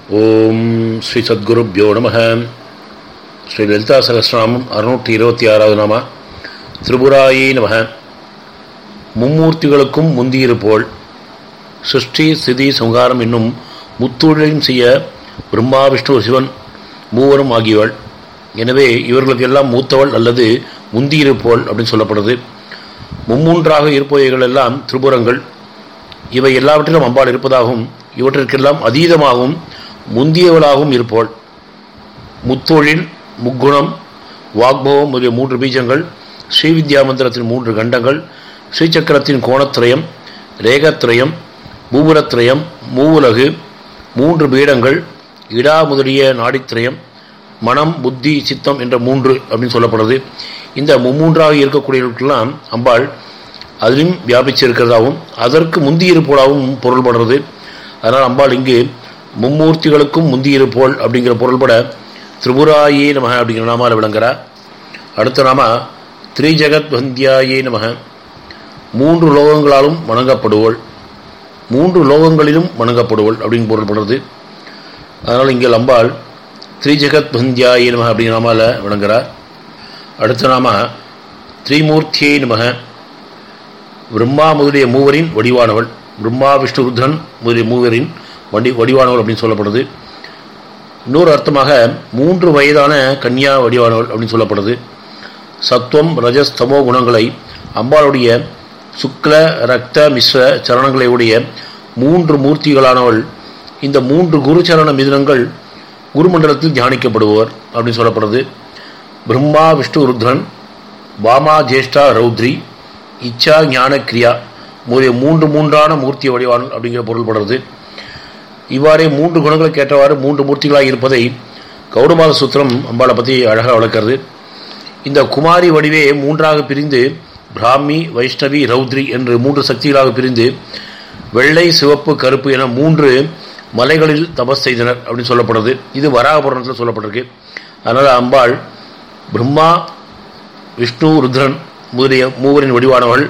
ஓம் ஸ்ரீ சத்குருப்யோ நமः. ஸ்ரீ லலிதா சகஸ்ரநாமம் 626வது நாம. திரிபுராயை நமः. மும்மூர்த்திகளுக்கும் முந்தியிருப்போள் சிருஷ்டி ஸ்திதி சங்காரம் என்னும் முத்தொழிலையும் செய்ய பிரம்மா விஷ்ணு சிவன் மூவரும் ஆகியவள். எனவே இவர்களுக்கு எல்லாம் மூத்தவள் அல்லது முந்தியிருப்போள் அப்படின்னு சொல்லப்படுது. மும்மூன்றாக இருப்பவைகள் எல்லாம் திரிபுரங்கள். இவை எல்லாவற்றிலும் அம்பாள் இருப்பதாகவும் இவற்றிற்கெல்லாம் அதீதமாகவும் முந்தியவளாகவும் இருப்போள். முத்தொழில், முக்குணம், வாக்பவம் முதலிய 3 பீஜங்கள், ஸ்ரீவித்யா மந்திரத்தின் 3 கண்டங்கள், ஸ்ரீசக்கரத்தின் கோணத்திரயம், ரேகத்திரயம், மூவுலத்திரயம், மூவுலகு, 3 பீடங்கள், இடா முதலிய நாடித்திரயம், மனம், புத்தி, சித்தம் என்ற 3 அப்படின்னு சொல்லப்படுறது. இந்த மும்மூன்றாக இருக்கக்கூடியவர்களுக்கெல்லாம் அம்பாள் அதிலும் வியாபிச்சிருக்கிறதாகவும் அதற்கு முந்தியிருப்போளாகவும் பொருள்படுறது. அதனால் அம்பாள் இங்கு மும்மூர்த்திகளுக்கும் முந்தியிருப்போள் அப்படிங்கிற பொருள்பட திரிபுராயே நமக அப்படிங்கிற நாமால் விளங்குகிறார். அடுத்த நாம திரிஜகத் வந்தியாயே நமக. 3 லோகங்களாலும் வணங்கப்படுவோள், 3 லோகங்களிலும் வணங்கப்படுவோள் அப்படின்னு பொருள்படுறது. அதனால் இங்கே அம்பாள் திரிஜகத் வந்தியாயே நமக அப்படிங்கிற நாமால விளங்குகிறார். அடுத்த நாம திரிமூர்த்தியை நமக. பிரம்மா முதலிய மூவரின் வடிவானவள், பிரம்மா விஷ்ணு ருத்ரன் முதலிய மூவரின் வடிவானவள் அப்படின்னு சொல்லப்படுது. இன்னொரு அர்த்தமாக 3 வயதான கன்யா வடிவானவள் அப்படின்னு சொல்லப்படுது. சத்துவம், ரஜஸ், தமோ குணங்களை அம்பாளுடைய சுக்ல, ரக்த, மிஸ்ர சரணங்களை உடைய 3 மூர்த்திகளானவள். இந்த 3 குருச்சரண மிதுனங்கள் குருமண்டலத்தில் தியானிக்கப்படுவர் அப்படின்னு சொல்லப்படுது. பிரம்மா விஷ்ணு ருத்ரன், வாமா ஜேஷ்டா ரௌத்ரி, இச்சா ஞான கிரியா முதலிய 3 மூர்த்தி வடிவானவள் அப்படிங்கிற பொருள்படுறது. இவ்வாறே 3 குணங்களுக்கு ஏற்றவாறு 3 மூர்த்திகளாக இருப்பதை கௌடபால சூத்திரம் அம்பாளை பற்றி அழகாக வளர்க்கிறது. இந்த குமாரி வடிவே 3ஆக பிரிந்து பிராமி, வைஷ்ணவி, ரௌத்ரி என்று 3 சக்திகளாக பிரிந்து வெள்ளை, சிவப்பு, கருப்பு என 3 மலைகளில் தபஸ் செய்தனர் அப்படின்னு சொல்லப்படுறது. இது வராக புராணத்தில் சொல்லப்பட்டிருக்கு. அதனால் அம்பாள் பிரம்மா விஷ்ணு ருத்ரன் முதலிய மூவரின் வடிவானவள்,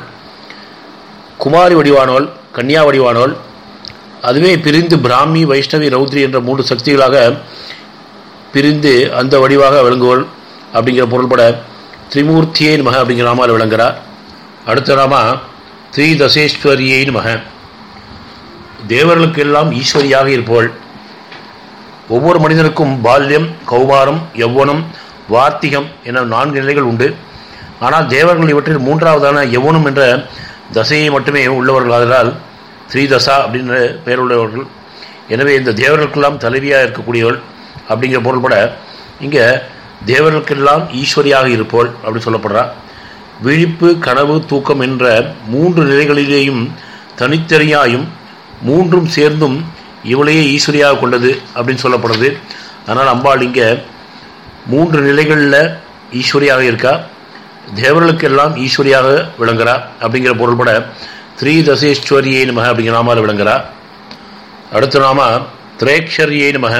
குமாரி வடிவானவள், கன்யா வடிவானவள், அதுவே பிரிந்து பிராமி, வைஷ்ணவி, ரௌத்ரி என்ற 3 சக்திகளாக பிரிந்து அந்த வடிவாக விளங்குவள் அப்படிங்கிற பொருள்பட திரிமூர்த்தியை நமக அப்படிங்கிற நாமால் விளங்குகிறார். அடுத்த நாம திரிதசேஸ்வரியை நமக. தேவர்களுக்கு எல்லாம் ஈஸ்வரியாக இருப்பவள். ஒவ்வொரு மனிதனுக்கும் பால்யம், கௌமாரம், யௌவனம், வார்த்திகம் என 4 நிலைகள் உண்டு. ஆனால் தேவர்கள் இவற்றில் 3ஆவதான யௌவனம் என்ற தசையை மட்டுமே உள்ளவர்கள். அதனால் ஸ்ரீதசா அப்படின்ற பெயர் உள்ளவர்கள். எனவே இந்த தேவர்களுக்கெல்லாம் தலைவியாக இருக்கக்கூடியவள் அப்படிங்கிற பொருள்பட இங்கே தேவர்களுக்கெல்லாம் ஈஸ்வரியாக இருப்பவள் அப்படின்னு சொல்லப்படுறா. விழிப்பு, கனவு, தூக்கம் என்ற 3 நிலைகளிலேயும் தனித்தனியாயும் 3ம் சேர்ந்தும் இவளையே ஈஸ்வரியாக கொண்டது அப்படின்னு சொல்லப்படுது. அதனால் அம்பாள் இங்கே 3 நிலைகளில் ஈஸ்வரியாக இருக்கா, தேவர்களுக்கெல்லாம் ஈஸ்வரியாக விளங்குறா அப்படிங்கிற பொருள்பட திரிதசேஸ்வரியை நமக அப்படிங்கிற நாமால் விளங்குறா. அடுத்த நாம திரேக்ஷரியை நமக.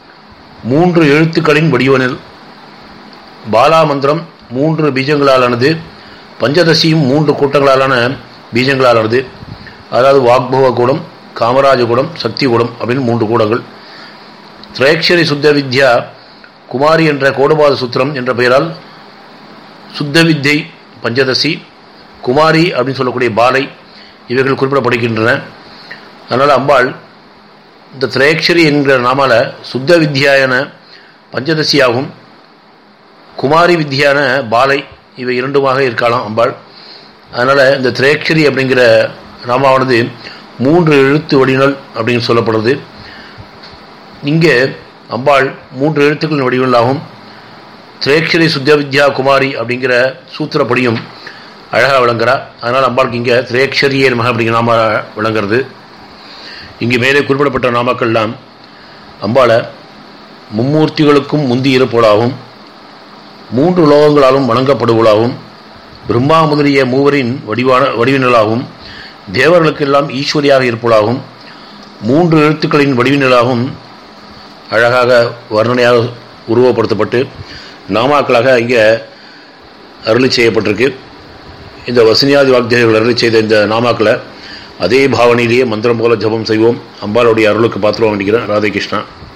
3 எழுத்துக்களின் வடிவனில் பாலா மந்திரம் 3 பீஜங்களாலானது, பஞ்சதசியும் 3 கூட்டங்களாலான பீஜங்களாலானது. அதாவது வாக்பவ கூடம், காமராஜ கூடம், சக்தி கூடம் அப்படின்னு 3 கூடங்கள். திரேக்ஷரி சுத்த வித்யா குமாரி என்ற கோடபாத சூத்திரம் என்ற பெயரால் சுத்த வித்யை பஞ்சதசி, குமாரி அப்படின்னு சொல்லக்கூடிய பாலை இவைகள் குறிப்பிடப்படுகின்றன. அதனால் அம்பாள் இந்த திரேக்ஷரி என்கிற நாமால சுத்த வித்யான பஞ்சதசியாகவும் குமாரி வித்யான பாலை இவை 2மாக இருக்கலாம் அம்பாள். அதனால் இந்த திரேக்ஷரி அப்படிங்கிற நாமாவானது 3 எழுத்து வடிவல் அப்படின்னு சொல்லப்படுறது. இங்கே அம்பாள் 3 எழுத்துக்களின் வடிவலாகவும் திரேக்ஷரி சுத்த வித்யா குமாரி அப்படிங்கிற சூத்திரப்படியும் அழகாக விளங்குறா. அதனால் அம்பாளுக்கு இங்கே திரேக்ஷரியே நமக அப்படிங்கிற நாம விளங்குறது. இங்கே மேலே குறிப்பிடப்பட்ட நாமாக்கள்லாம் அம்பாளை மும்மூர்த்திகளுக்கும் முந்தி இருப்பவளாகவும் 3 லோகங்களாலும் வணங்கப்படுவளாகவும் பிரம்மா முதலிய மூவரின் வடிவினலாகவும் தேவர்களுக்கெல்லாம் ஈஸ்வரியாக இருப்பவளாகவும் 3 எழுத்துக்களின் வடிவினலாகவும் அழகாக வர்ணனையாக உருவப்படுத்தப்பட்டு நாமாக்களாக இங்கே அருளி செய்யப்பட்டிருக்கு. இந்த வசனியாதி வாக்தேவர்கள் அருளி செய்த இந்த நாமாக்களை அதே பாவனையிலேயே மந்திரம் போல ஜபம் செய்வோம். அம்பாளுடைய அருளுக்கு பாத்திரம் வேண்டிக்கிறேன். ராதே கிருஷ்ணா.